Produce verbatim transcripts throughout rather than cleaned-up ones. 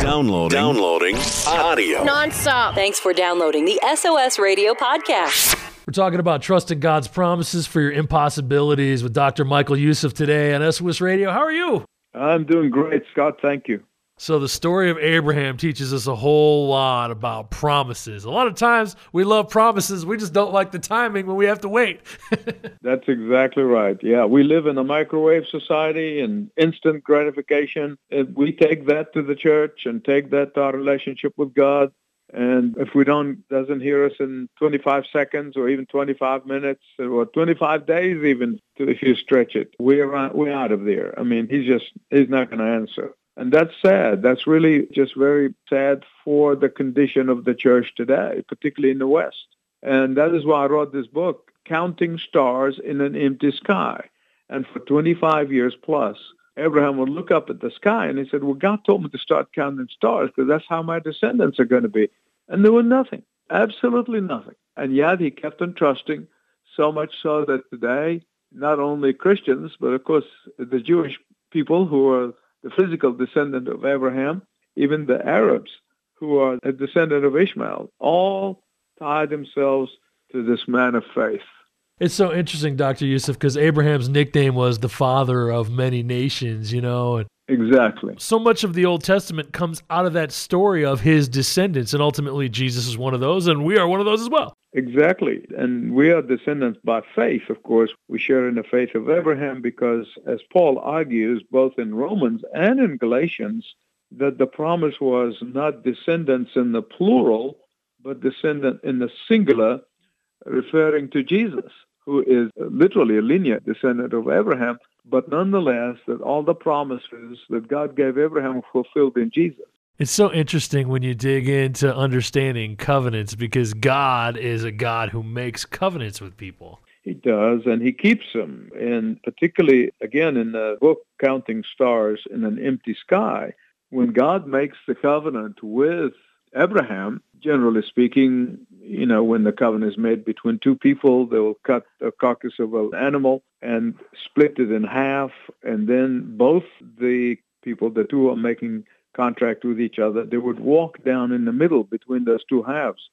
Downloading. Downloading. Audio. Non-stop. Thanks for downloading the S O S Radio podcast. We're talking about trusting God's promises for your impossibilities with Doctor Michael Youssef today on S O S Radio. How are you? I'm doing great, Scott. Thank you. So the story of Abraham teaches us a whole lot about promises. A lot of times we love promises. We just don't like the timing when we have to wait. That's exactly right. Yeah, we live in a microwave society and instant gratification. If we take that to the church and take that to our relationship with God, and if we don't, doesn't hear us in twenty-five seconds or even twenty-five minutes or twenty-five days even, if you stretch it, we're out, we're out of there. I mean, he's just, he's not going to answer. And that's sad. That's really just very sad for the condition of the church today, particularly in the West. And that is why I wrote this book, Counting Stars in an Empty Sky. And for twenty-five years plus, Abraham would look up at the sky and he said, well, God told me to start counting stars because that's how my descendants are going to be. And there was nothing, absolutely nothing. And yet he kept on trusting, so much so that today, not only Christians, but of course the Jewish people who are the physical descendant of Abraham, even the Arabs who are a descendant of Ishmael, all tie themselves to this man of faith. It's so interesting, Doctor Youssef, because Abraham's nickname was the father of many nations, you know. And exactly. so much of the Old Testament comes out of that story of his descendants, and ultimately Jesus is one of those, and we are one of those as well. Exactly. And we are descendants by faith, of course. We share in the faith of Abraham because, as Paul argues, both in Romans and in Galatians, that the promise was not descendants in the plural, but descendant in the singular, referring to Jesus, who is literally a linear descendant of Abraham, but nonetheless that all the promises that God gave Abraham were fulfilled in Jesus. It's so interesting when you dig into understanding covenants because God is a God who makes covenants with people. He does, and he keeps them. And particularly, again, in the book Counting Stars in an Empty Sky, when God makes the covenant with Abraham, generally speaking, you know, when the covenant is made between two people, they will cut a carcass of an animal and split it in half, and then both the people, the two are making contract with each other, they would walk down in the middle between those two halves.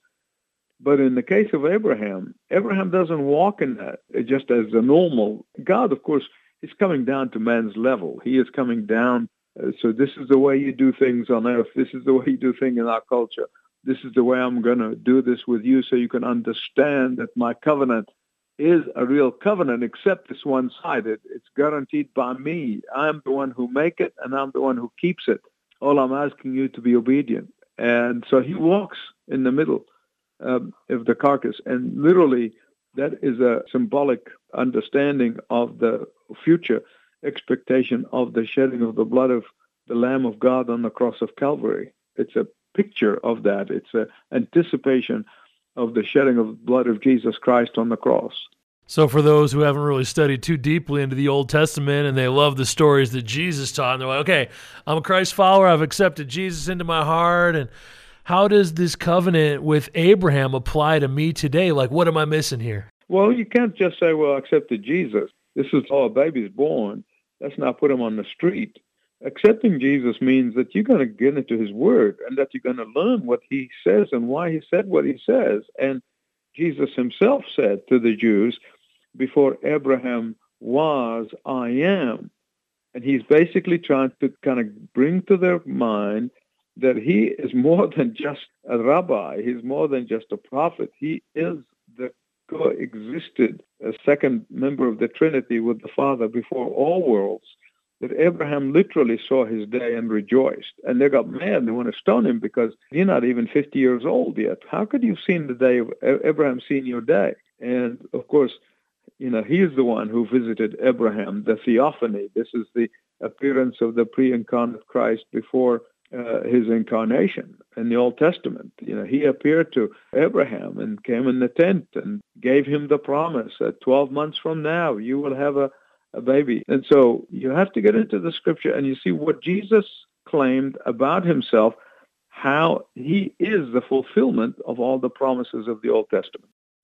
But in the case of Abraham, Abraham doesn't walk in that just as a normal. God, of course, is coming down to man's level. He is coming down. Uh, so this is the way you do things on earth. This is the way you do things in our culture. This is the way I'm going to do this with you so you can understand that my covenant is a real covenant, except it's one-sided. It's guaranteed by me. I'm the one who make it, and I'm the one who keeps it. All I'm asking you to be obedient. And so he walks in the middle um, of the carcass. And literally, that is a symbolic understanding of the future expectation of the shedding of the blood of the Lamb of God on the cross of Calvary. It's a picture of that. It's an anticipation of the shedding of the blood of Jesus Christ on the cross. So for those who haven't really studied too deeply into the Old Testament and they love the stories that Jesus taught, and they're like, okay, I'm a Christ follower, I've accepted Jesus into my heart, and how does this covenant with Abraham apply to me today? Like, what am I missing here? Well, you can't just say, well, I accepted Jesus. This is how a baby's born. Let's not put him on the street. Accepting Jesus means that you're going to get into his word and that you're going to learn what he says and why he said what he says. And Jesus himself said to the Jews, before Abraham was, I am. And he's basically trying to kind of bring to their mind that he is more than just a rabbi. He's more than just a prophet. He is the coexisted a second member of the Trinity with the Father before all worlds, that Abraham literally saw his day and rejoiced. And they got mad. They want to stone him because you're not even fifty years old yet. How could you have seen the day of Abraham seen your day? And of course, you know, he is the one who visited Abraham, the theophany. This is the appearance of the pre-incarnate Christ before uh, his incarnation in the Old Testament. You know, he appeared to Abraham and came in the tent and gave him the promise that twelve months from now you will have a, a baby. And so you have to get into the scripture and you see what Jesus claimed about himself, how he is the fulfillment of all the promises of the Old Testament.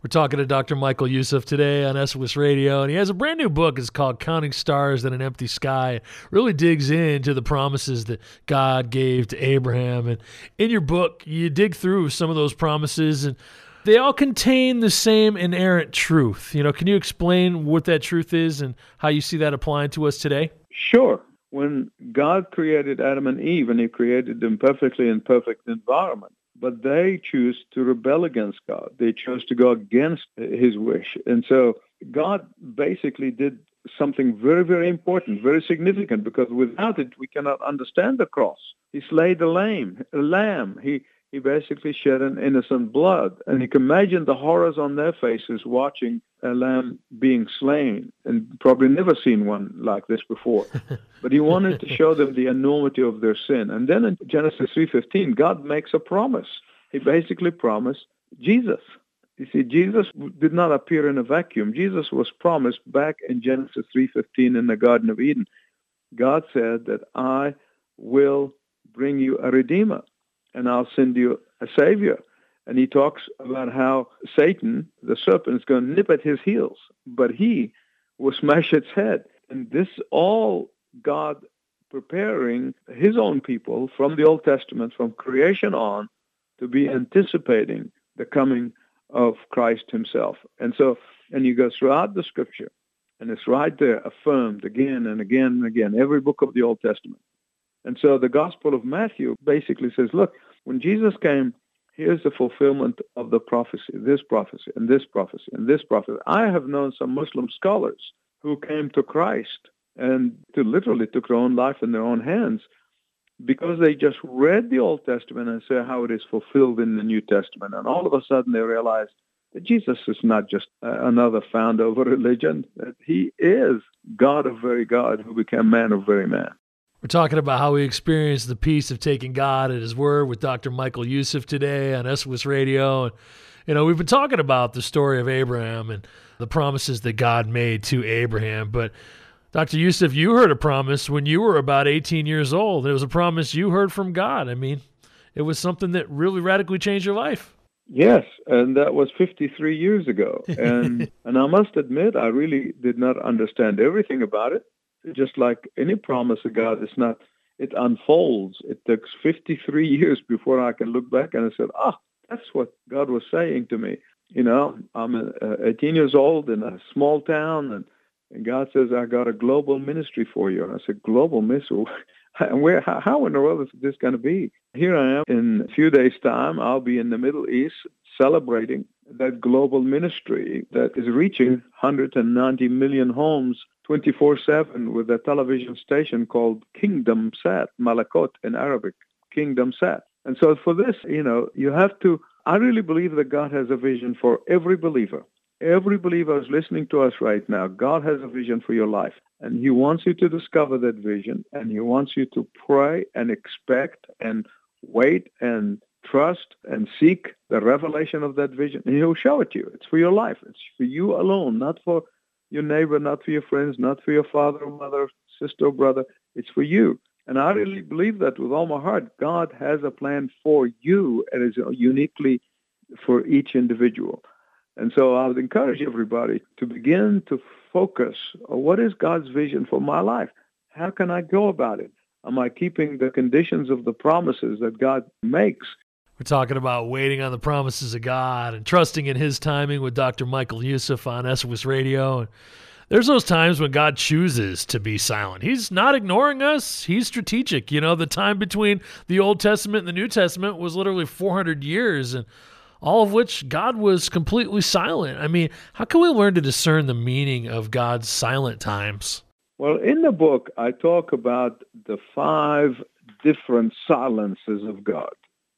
We're talking to Doctor Michael Youssef today on S O S Radio, and he has a brand new book. It's called Counting Stars in an Empty Sky. It really digs into the promises that God gave to Abraham. And in your book, you dig through some of those promises, and they all contain the same inerrant truth. You know, can you explain what that truth is and how you see that applying to us today? Sure. When God created Adam and Eve, and he created them perfectly in perfect environment, but they choose to rebel against God. They chose to go against his wish. And so God basically did something very, very important, very significant, because without it, we cannot understand the cross. He slayed a lamb. A lamb. He he basically shed an innocent blood. And you can imagine the horrors on their faces watching a lamb being slain, and probably never seen one like this before. But he wanted to show them the enormity of their sin. And then in Genesis three fifteen, God makes a promise. He basically promised Jesus. You see, Jesus did not appear in a vacuum. Jesus was promised back in Genesis three fifteen in the Garden of Eden. God said that I will bring you a Redeemer, and I'll send you a Savior. And he talks about how Satan, the serpent, is going to nip at his heels, but he will smash its head. And this all God preparing his own people from the Old Testament, from creation on, to be anticipating the coming of Christ himself. And so, and you go throughout the Scripture, and it's right there, affirmed again and again and again, every book of the Old Testament. And so the Gospel of Matthew basically says, look, when Jesus came, here's the fulfillment of the prophecy, this prophecy, and this prophecy, and this prophecy. I have known some Muslim scholars who came to Christ and to literally took their own life in their own hands because they just read the Old Testament and saw how it is fulfilled in the New Testament. And all of a sudden they realized that Jesus is not just uh, another founder of a religion, that he is God of very God who became man of very man. We're talking about how we experience the peace of taking God at his word with Doctor Michael Youssef today on S O S Radio. And, you know, we've been talking about the story of Abraham and the promises that God made to Abraham. But Doctor Youssef, you heard a promise when you were about eighteen years old. It was a promise you heard from God. I mean, it was something that really radically changed your life. Yes, and that was fifty-three years ago. And and I must admit, I really did not understand everything about it. Just like any promise of God, it's not, it unfolds. It takes fifty-three years before I can look back and I said, ah, that's what God was saying to me. You know, I'm uh, eighteen years old in a small town, and, and God says, I got a global ministry for you. And I said, global ministry? And where, how, how in the world is this going to be? Here I am in a few days' time. I'll be in the Middle East celebrating that global ministry that is reaching one hundred ninety million homes twenty-four seven with a television station called Kingdom Sat, Malakot in Arabic, Kingdom Sat. And so for this, you know, you have to, I really believe that God has a vision for every believer. Every believer who's listening to us right now, God has a vision for your life. And he wants you to discover that vision, and he wants you to pray and expect and wait and trust and seek the revelation of that vision. And he'll show it to you. It's for your life. It's for you alone, not for your neighbor, not for your friends, not for your father or mother, sister or brother. It's for you. And I really believe that with all my heart. God has a plan for you, and it's uniquely for each individual. And so I would encourage everybody to begin to focus on what is God's vision for my life? How can I go about it? Am I keeping the conditions of the promises that God makes? We're talking about waiting on the promises of God and trusting in his timing with Doctor Michael Youssef on S O S Radio. And there's those times when God chooses to be silent. He's not ignoring us. He's strategic. You know, the time between the Old Testament and the New Testament was literally four hundred years, and all of which God was completely silent. I mean, how can we learn to discern the meaning of God's silent times? Well, in the book, I talk about the five different silences of God.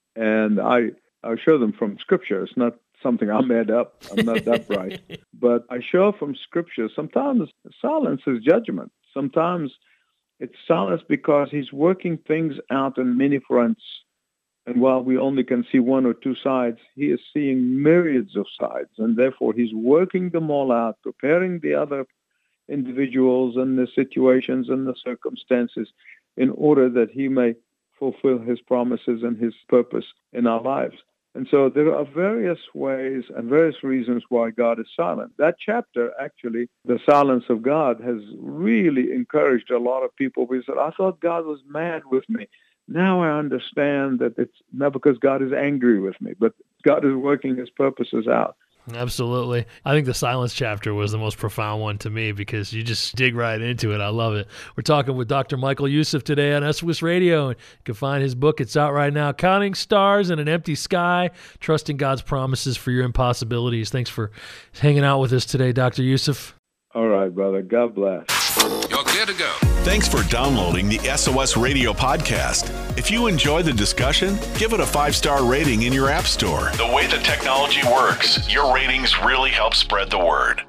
And I, I show them from Scripture. It's not something I made up. I'm not that bright. But I show from Scripture, sometimes silence is judgment. Sometimes it's silence because he's working things out on many fronts. And while we only can see one or two sides, he is seeing myriads of sides. And therefore, he's working them all out, preparing the other individuals and the situations and the circumstances in order that he may fulfill his promises and his purpose in our lives. And so there are various ways and various reasons why God is silent. That chapter, actually, the silence of God, has really encouraged a lot of people. We said, I thought God was mad with me. Now I understand that it's not because God is angry with me, but God is working his purposes out. Absolutely. I think the silence chapter was the most profound one to me because you just dig right into it. I love it. We're talking with Doctor Michael Youssef today on S W S Radio. And you can find his book. It's out right now, Counting Stars in an Empty Sky, Trusting God's Promises for Your Impossibilities. Thanks for hanging out with us today, Doctor Youssef. All right, brother. God bless. You're clear to go. Thanks for downloading the S O S Radio podcast. If you enjoy the discussion, give it a five-star rating in your app store. The way the technology works, your ratings really help spread the word.